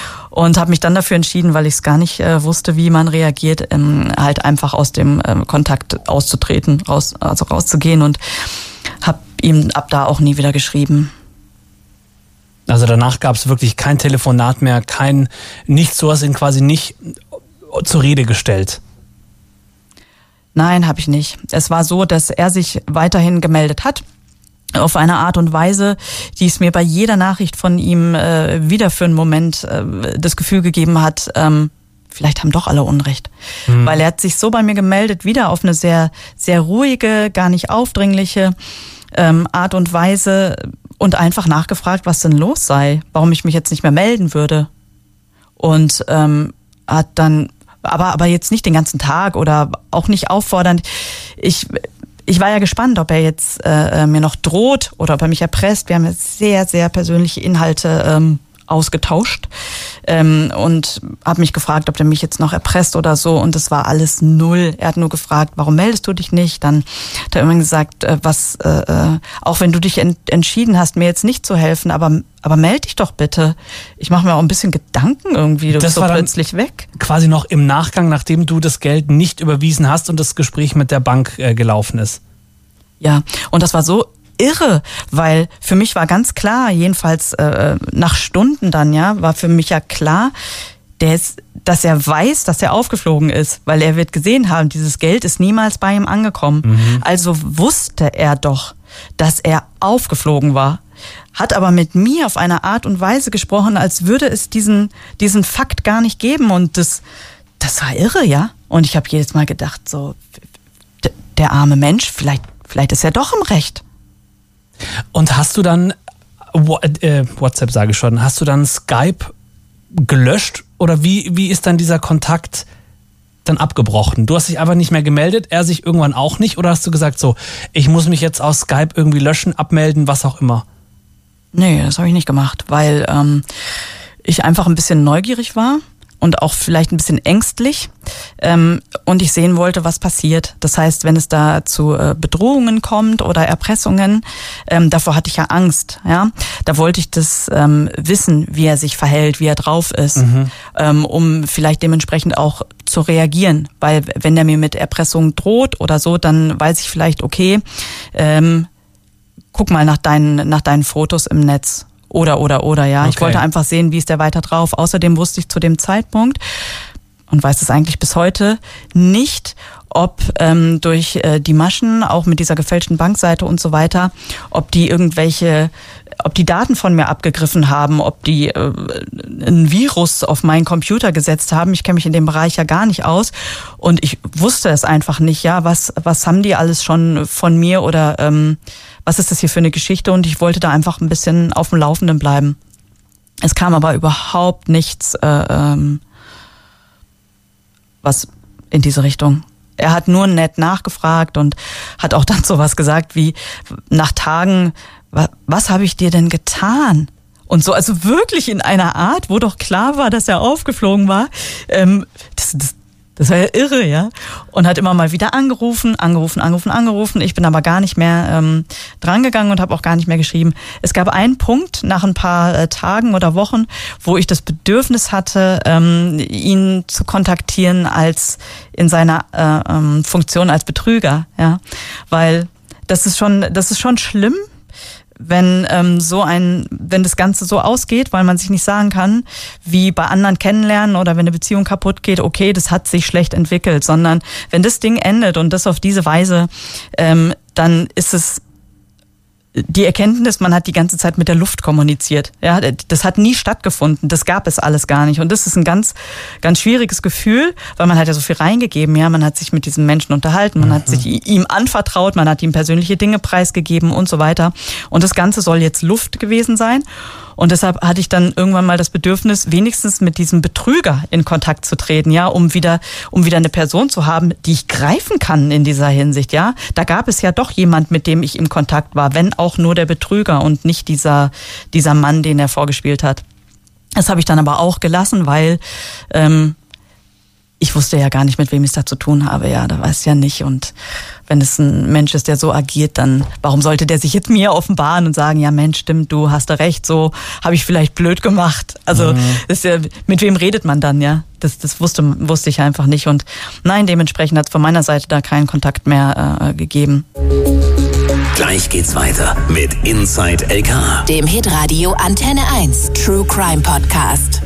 Und habe mich dann dafür entschieden, weil ich es gar nicht äh, wusste, wie man reagiert, ähm, halt einfach aus dem äh, Kontakt auszutreten, raus, also rauszugehen, und habe ihm ab da auch nie wieder geschrieben. Also danach gab es wirklich kein Telefonat mehr, kein nichts, du hast ihn quasi nicht zur Rede gestellt. Nein, habe ich nicht. Es war so, dass er sich weiterhin gemeldet hat, auf eine Art und Weise, die es mir bei jeder Nachricht von ihm äh, wieder für einen Moment äh, das Gefühl gegeben hat, ähm, vielleicht haben doch alle Unrecht. Mhm. Weil er hat sich so bei mir gemeldet, wieder auf eine sehr, sehr ruhige, gar nicht aufdringliche ähm, Art und Weise, und einfach nachgefragt, was denn los sei, warum ich mich jetzt nicht mehr melden würde. Und ähm, hat dann Aber, aber jetzt nicht den ganzen Tag oder auch nicht auffordernd. Ich, ich war ja gespannt, ob er jetzt äh, mir noch droht oder ob er mich erpresst. Wir haben jetzt sehr, sehr persönliche Inhalte ähm, ausgetauscht ähm, und habe mich gefragt, ob er mich jetzt noch erpresst oder so. Und das war alles null. Er hat nur gefragt, warum meldest du dich nicht? Dann hat er irgendwann gesagt, äh, was, äh, auch wenn du dich ent- entschieden hast, mir jetzt nicht zu helfen, aber Aber melde dich doch bitte. Ich mache mir auch ein bisschen Gedanken irgendwie. Du das bist so war dann plötzlich weg. Quasi noch im Nachgang, nachdem du das Geld nicht überwiesen hast und das Gespräch mit der Bank äh, gelaufen ist. Ja, und das war so irre, weil für mich war ganz klar, jedenfalls äh, nach Stunden dann, ja, war für mich ja klar, der ist, dass er weiß, dass er aufgeflogen ist, weil er wird gesehen haben, dieses Geld ist niemals bei ihm angekommen. Mhm. Also wusste er doch, dass er aufgeflogen war. Hat aber mit mir auf eine Art und Weise gesprochen, als würde es diesen, diesen Fakt gar nicht geben. Und das, das war irre, ja. Und ich habe jedes Mal gedacht, so, d- der arme Mensch, vielleicht, vielleicht ist er doch im Recht. Und hast du dann, äh, WhatsApp sage ich schon, hast du dann Skype gelöscht? Oder wie, wie ist dann dieser Kontakt dann abgebrochen? Du hast dich einfach nicht mehr gemeldet, er sich irgendwann auch nicht? Oder hast du gesagt, so, ich muss mich jetzt aus Skype irgendwie löschen, abmelden, was auch immer? Nee, das habe ich nicht gemacht, weil ähm, ich einfach ein bisschen neugierig war und auch vielleicht ein bisschen ängstlich ähm, und ich sehen wollte, was passiert. Das heißt, wenn es da zu äh, Bedrohungen kommt oder Erpressungen, ähm, davor hatte ich ja Angst. Ja, da wollte ich das ähm, wissen, wie er sich verhält, wie er drauf ist, mhm. ähm, um vielleicht dementsprechend auch zu reagieren. Weil wenn er mir mit Erpressung droht oder so, dann weiß ich vielleicht, okay, ähm, guck mal nach deinen, nach deinen Fotos im Netz. Oder, oder, oder, ja. Okay. Ich wollte einfach sehen, wie ist der weiter drauf. Außerdem wusste ich zu dem Zeitpunkt, und weiß es eigentlich bis heute nicht, ob ähm, durch äh, die Maschen, auch mit dieser gefälschten Bankseite und so weiter, ob die irgendwelche, ob die Daten von mir abgegriffen haben, ob die äh, ein Virus auf meinen Computer gesetzt haben. Ich kenne mich in dem Bereich ja gar nicht aus und ich wusste es einfach nicht. Ja, was was haben die alles schon von mir oder ähm, was ist das hier für eine Geschichte? Und ich wollte da einfach ein bisschen auf dem Laufenden bleiben. Es kam aber überhaupt nichts, äh, ähm, was in diese Richtung. Er hat nur nett nachgefragt und hat auch dann sowas gesagt wie nach Tagen, was, was habe ich dir denn getan? Und so, also wirklich in einer Art, wo doch klar war, dass er aufgeflogen war. Ähm, das, das, das war ja irre, ja. Und hat immer mal wieder angerufen, angerufen, angerufen, angerufen. Ich bin aber gar nicht mehr ähm, drangegangen und habe auch gar nicht mehr geschrieben. Es gab einen Punkt nach ein paar äh, Tagen oder Wochen, wo ich das Bedürfnis hatte, ähm, ihn zu kontaktieren als in seiner äh, ähm, Funktion als Betrüger, ja, weil das ist schon, das ist schon schlimm, wenn ähm, so ein, wenn das Ganze so ausgeht, weil man sich nicht sagen kann, wie bei anderen kennenlernen oder wenn eine Beziehung kaputt geht, okay, das hat sich schlecht entwickelt, sondern wenn das Ding endet und das auf diese Weise, ähm, dann ist es die Erkenntnis, man hat die ganze Zeit mit der Luft kommuniziert. Ja, das hat nie stattgefunden. Das gab es alles gar nicht. Und das ist ein ganz, ganz schwieriges Gefühl, weil man hat ja so viel reingegeben. Ja, man hat sich mit diesem Menschen unterhalten, man mhm. hat sich ihm anvertraut, man hat ihm persönliche Dinge preisgegeben und so weiter. Und das Ganze soll jetzt Luft gewesen sein. Und deshalb hatte ich dann irgendwann mal das Bedürfnis, wenigstens mit diesem Betrüger in Kontakt zu treten, ja, um wieder, um wieder eine Person zu haben, die ich greifen kann in dieser Hinsicht, ja. Da gab es ja doch jemand, mit dem ich im Kontakt war, wenn auch nur der Betrüger und nicht dieser, dieser Mann, den er vorgespielt hat. Das habe ich dann aber auch gelassen, weil ähm, ich wusste ja gar nicht, mit wem ich es da zu tun habe, ja, da weiß ich ja nicht. Und wenn es ein Mensch ist, der so agiert, dann warum sollte der sich jetzt mir offenbaren und sagen, ja Mensch, stimmt, du hast da recht, so habe ich vielleicht blöd gemacht. Also mhm. das ist ja, mit wem redet man dann, ja? Das, das wusste, wusste ich einfach nicht. Und nein, dementsprechend hat es von meiner Seite da keinen Kontakt mehr äh, gegeben. Gleich geht's weiter mit Inside L K. Dem Hitradio Antenne eins True Crime Podcast.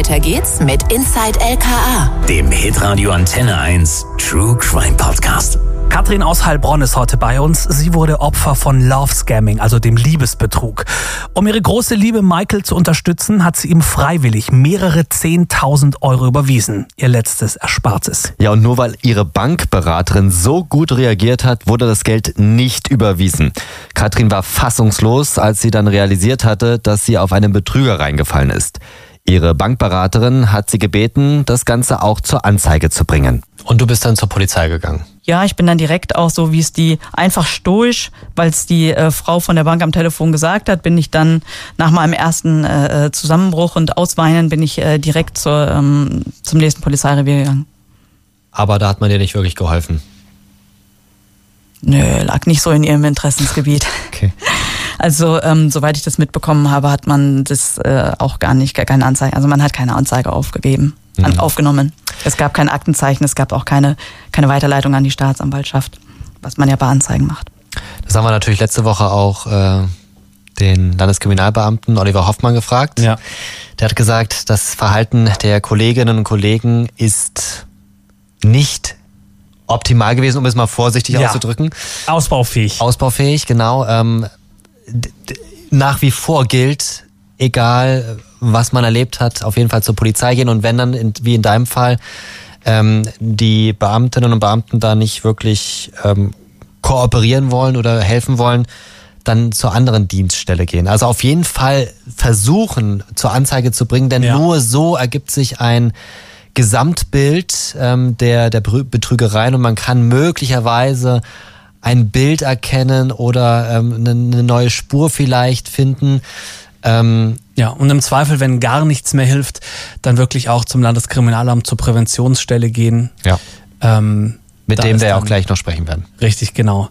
Weiter geht's mit Inside L K A, dem Hitradio Antenne eins True Crime Podcast. Katrin aus Heilbronn ist heute bei uns. Sie wurde Opfer von Love Scamming, also dem Liebesbetrug. Um ihre große Liebe Michael zu unterstützen, hat sie ihm freiwillig mehrere zehntausend Euro überwiesen. Ihr letztes Erspartes. Ja, und nur weil ihre Bankberaterin so gut reagiert hat, wurde das Geld nicht überwiesen. Katrin war fassungslos, als sie dann realisiert hatte, dass sie auf einen Betrüger reingefallen ist. Ihre Bankberaterin hat sie gebeten, das Ganze auch zur Anzeige zu bringen. Und du bist dann zur Polizei gegangen? Ja, ich bin dann direkt auch so, wie es die einfach stoisch, weil es die äh, Frau von der Bank am Telefon gesagt hat, bin ich dann nach meinem ersten äh, Zusammenbruch und Ausweinen bin ich äh, direkt zur, ähm, zum nächsten Polizeirevier gegangen. Aber da hat man dir nicht wirklich geholfen? Nö, lag nicht so in ihrem Interessensgebiet. Okay. Also ähm, soweit ich das mitbekommen habe, hat man das äh, auch gar nicht, gar keine Anzeige, also man hat keine Anzeige aufgegeben, mhm. an, aufgenommen. Es gab kein Aktenzeichen, es gab auch keine, keine Weiterleitung an die Staatsanwaltschaft, was man ja bei Anzeigen macht. Das haben wir natürlich letzte Woche auch äh, den Landeskriminalbeamten Oliver Hoffmann gefragt. Ja. Der hat gesagt, das Verhalten der Kolleginnen und Kollegen ist nicht optimal gewesen, um es mal vorsichtig Ja. auszudrücken. Ausbaufähig. Ausbaufähig, genau. Ähm, d- d- nach wie vor gilt, egal was man erlebt hat, auf jeden Fall zur Polizei gehen und wenn dann, in, wie in deinem Fall, ähm, die Beamtinnen und Beamten da nicht wirklich ähm, kooperieren wollen oder helfen wollen, dann zur anderen Dienststelle gehen. Also auf jeden Fall versuchen, zur Anzeige zu bringen, denn Ja. nur so ergibt sich ein Gesamtbild ähm, der, der Betrügereien und man kann möglicherweise ein Bild erkennen oder ähm, eine, eine neue Spur vielleicht finden. Ähm, Ja, und im Zweifel, wenn gar nichts mehr hilft, dann wirklich auch zum Landeskriminalamt, zur Präventionsstelle gehen. ja. Ähm, Mit da dem ist wir ja auch dann- gleich noch sprechen werden. Richtig, genau.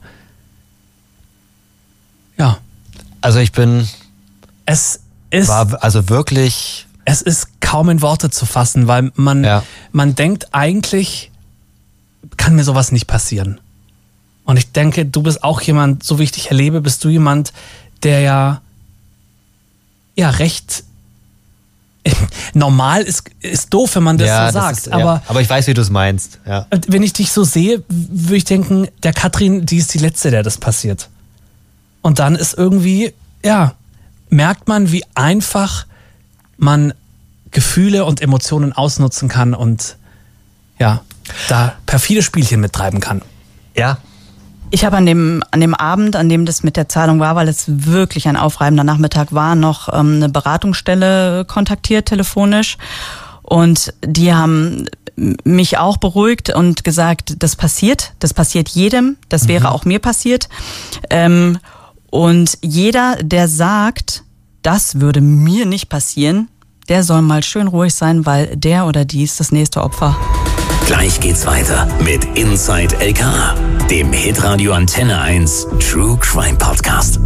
Ja, Also ich bin, es ist, war also wirklich, es ist kaum in Worte zu fassen, weil man, Ja. man denkt eigentlich, kann mir sowas nicht passieren. Und ich denke, du bist auch jemand, so wie ich dich erlebe, bist du jemand, der ja, ja, recht normal ist, ist doof, wenn man das ja, so sagt. ist, aber ja. aber ich weiß, wie du es meinst. Ja. wenn ich dich so sehe, würde ich denken, der Katrin, die ist die Letzte, der das passiert. Und dann ist irgendwie, ja, merkt man, wie einfach man Gefühle und Emotionen ausnutzen kann und ja, da perfide Spielchen mittreiben kann. Ja. Ich habe an dem, an dem Abend, an dem das mit der Zahlung war, weil es wirklich ein aufreibender Nachmittag war, noch ähm, eine Beratungsstelle kontaktiert, telefonisch. Und die haben mich auch beruhigt und gesagt, das passiert, das passiert jedem, das wäre Mhm. auch mir passiert. Ähm, und jeder, der sagt, das würde mir nicht passieren, der soll mal schön ruhig sein, weil der oder die ist das nächste Opfer. Gleich geht's weiter mit Inside L K A, dem Hitradio Antenne eins True Crime Podcast.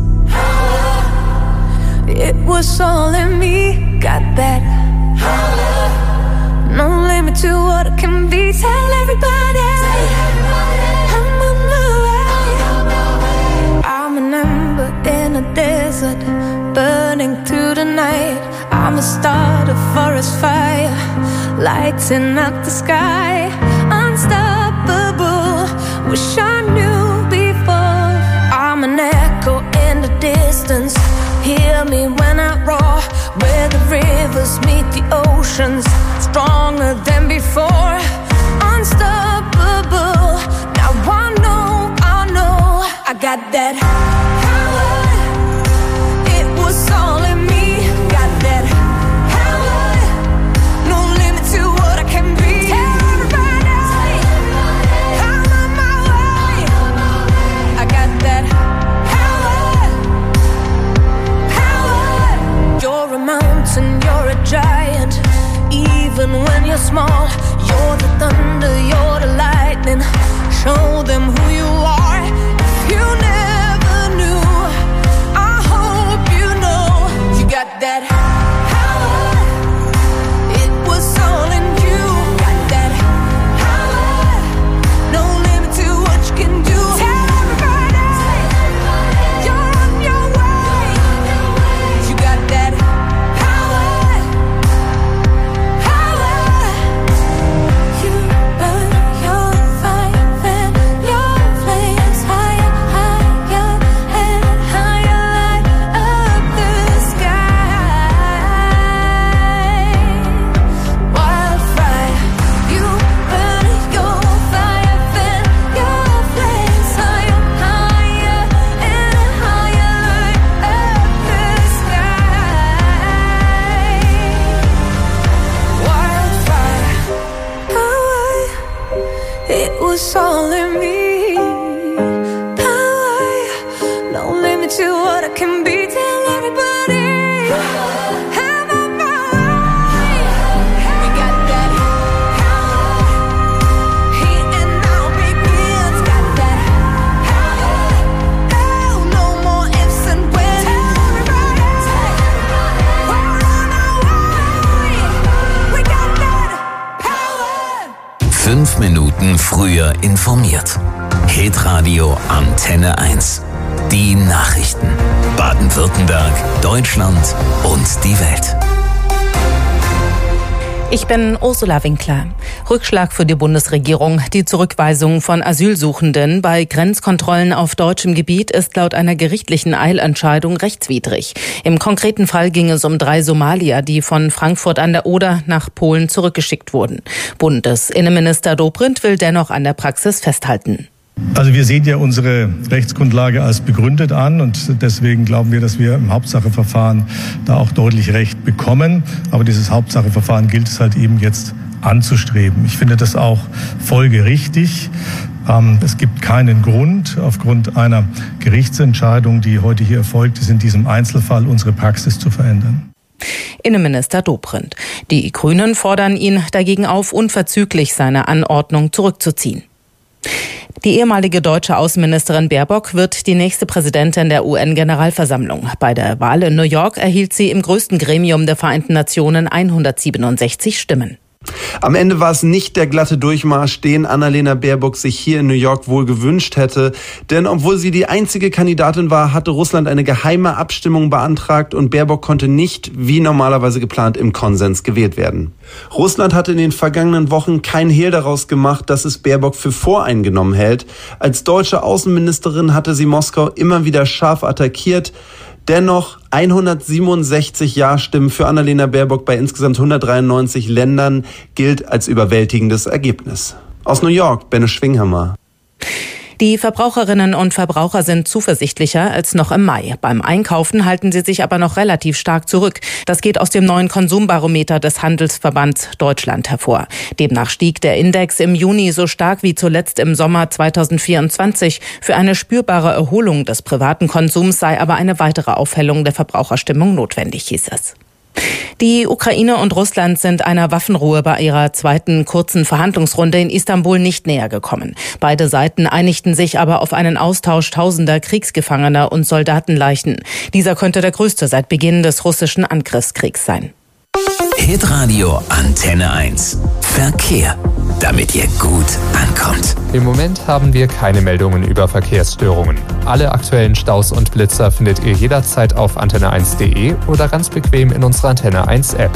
It was all in me, got that. No limit to what it can be. Tell everybody, I'm on my way. I'm an ember in a desert, burning through the night. I'm a start, a forest fire, lighting up the sky. Unstoppable, wish I knew before. I'm an echo in the distance, hear me when I roar. Where the rivers meet the oceans, stronger than before. Unstoppable, now I know, I know I got that power. It was all in me, got that power. No limit to what I can be. Tell everybody, I'm on my way. I got that power, power. You're a mountain, you're a giant. Even when you're small, you're the thunder, you're the lightning. Show them who you are. If you never knew, I hope you know you got that power. It was all in you. Got that power. No limit to what you can do. Tell everybody, you're on your way. You got that power. Power. was all in me. Power, no limit to what I can be. Tell everybody have a power. We got that power. Here and now begins. Got that power. Oh, no more ifs and buts. Tell everybody we're on our way. We got that power. Fünf Minuten früher informiert. Hitradio Antenne eins. Die Nachrichten. Baden-Württemberg, Deutschland und die Welt. Ich bin Ursula Winkler. Rückschlag für die Bundesregierung. Die Zurückweisung von Asylsuchenden bei Grenzkontrollen auf deutschem Gebiet ist laut einer gerichtlichen Eilentscheidung rechtswidrig. Im konkreten Fall ging es um drei Somalier, die von Frankfurt an der Oder nach Polen zurückgeschickt wurden. Bundesinnenminister Dobrindt will dennoch an der Praxis festhalten. Also wir sehen ja unsere Rechtsgrundlage als begründet an und deswegen glauben wir, dass wir im Hauptsacheverfahren da auch deutlich Recht bekommen. Aber dieses Hauptsacheverfahren gilt es halt eben jetzt anzustreben. Ich finde das auch folgerichtig. Ähm, es gibt keinen Grund, aufgrund einer Gerichtsentscheidung, die heute hier erfolgt ist, in diesem Einzelfall unsere Praxis zu verändern. Innenminister Dobrindt. Die Grünen fordern ihn dagegen auf, unverzüglich seine Anordnung zurückzuziehen. Die ehemalige deutsche Außenministerin Baerbock wird die nächste Präsidentin der U N-Generalversammlung. Bei der Wahl in New York erhielt sie im größten Gremium der Vereinten Nationen hundertsiebenundsechzig Stimmen. Am Ende war es nicht der glatte Durchmarsch, den Annalena Baerbock sich hier in New York wohl gewünscht hätte. Denn obwohl sie die einzige Kandidatin war, hatte Russland eine geheime Abstimmung beantragt und Baerbock konnte nicht, wie normalerweise geplant, im Konsens gewählt werden. Russland hatte in den vergangenen Wochen kein Hehl daraus gemacht, dass es Baerbock für voreingenommen hält. Als deutsche Außenministerin hatte sie Moskau immer wieder scharf attackiert. Dennoch hundertsiebenundsechzig Ja-Stimmen für Annalena Baerbock bei insgesamt hundertdreiundneunzig Ländern gilt als überwältigendes Ergebnis. Aus New York, Benne Schwinghammer. Die Verbraucherinnen und Verbraucher sind zuversichtlicher als noch im Mai. Beim Einkaufen halten sie sich aber noch relativ stark zurück. Das geht aus dem neuen Konsumbarometer des Handelsverbands Deutschland hervor. Demnach stieg der Index im Juni so stark wie zuletzt im Sommer zweitausendvierundzwanzig. Für eine spürbare Erholung des privaten Konsums sei aber eine weitere Aufhellung der Verbraucherstimmung notwendig, hieß es. Die Ukraine und Russland sind einer Waffenruhe bei ihrer zweiten kurzen Verhandlungsrunde in Istanbul nicht näher gekommen. Beide Seiten einigten sich aber auf einen Austausch tausender Kriegsgefangener und Soldatenleichen. Dieser könnte der größte seit Beginn des russischen Angriffskriegs sein. Hitradio Antenne eins. Verkehr. Damit ihr gut ankommt. Im Moment haben wir keine Meldungen über Verkehrsstörungen. Alle aktuellen Staus und Blitzer findet ihr jederzeit auf antenne eins punkt de oder ganz bequem in unserer Antenne eins App.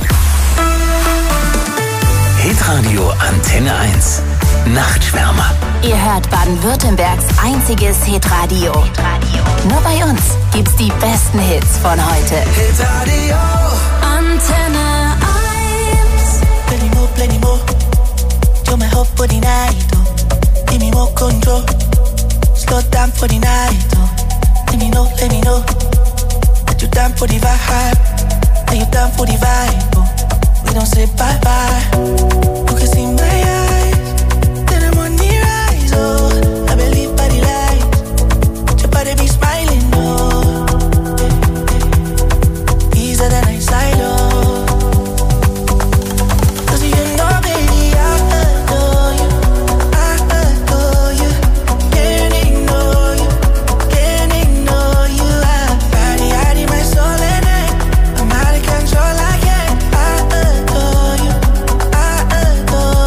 Hitradio Antenne eins. Nachtschwärmer. Ihr hört Baden-Württembergs einziges Hitradio. Nur bei uns gibt's die besten Hits von heute. Hitradio Antenne eins. Plenty more, plenty more. You're my hope for the night, oh. Give me more control. Slow down for the night, oh. Let me know, let me know that you down for the vibe. Are you down for the vibe, oh. We don't say bye-bye. You can see my eyes, then I'm on the rise, oh. I believe by the light, your body be smiling, oh. Easier than I silo. Control, I can't, I adore you, I adore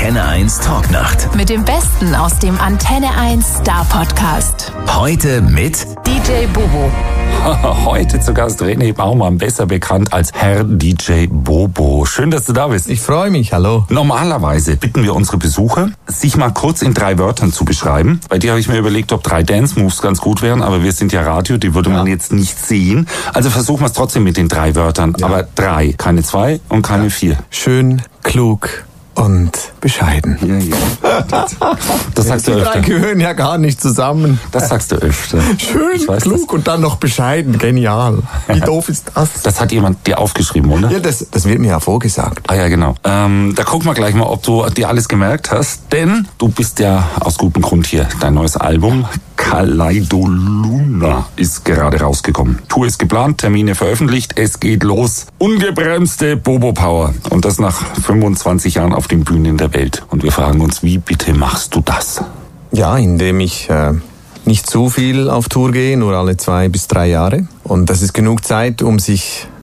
Antenne eins Talknacht. Mit dem Besten aus dem Antenne eins Star Podcast. Heute mit D J Bobo. Heute zu Gast René Baumann, besser bekannt als Herr D J Bobo. Schön, dass du da bist. Ich freue mich, hallo. Normalerweise bitten wir unsere Besucher, sich mal kurz in drei Wörtern zu beschreiben. Bei dir habe ich mir überlegt, ob drei Dance-Moves ganz gut wären, aber wir sind ja Radio, die würde man jetzt nicht sehen. Also versuchen wir es trotzdem mit den drei Wörtern, ja. Aber drei, keine zwei und keine ja. vier. Schön, klug und bescheiden. Ja, ja. Das, das sagst du öfter. Die drei gehören ja gar nicht zusammen. Das sagst du öfter. Schön, klug das. Und dann noch bescheiden. Genial. Wie doof ist das? Das hat jemand dir aufgeschrieben, oder? Ja, das, das wird mir ja vorgesagt. Ah ja, genau. Ähm, da gucken wir gleich mal, ob du dir alles gemerkt hast. Denn du bist ja aus gutem Grund hier. Dein neues Album Kaleidoluna ist gerade rausgekommen. Tour ist geplant, Termine veröffentlicht. Es geht los. Ungebremste Bobo-Power. Und das nach fünfundzwanzig Jahren auf den Bühnen der Welt. Und wir fragen uns, wie bitte machst du das? Ja, indem ich äh, nicht zu viel auf Tour gehe, nur alle zwei bis drei Jahre. Und das ist genug Zeit, um sich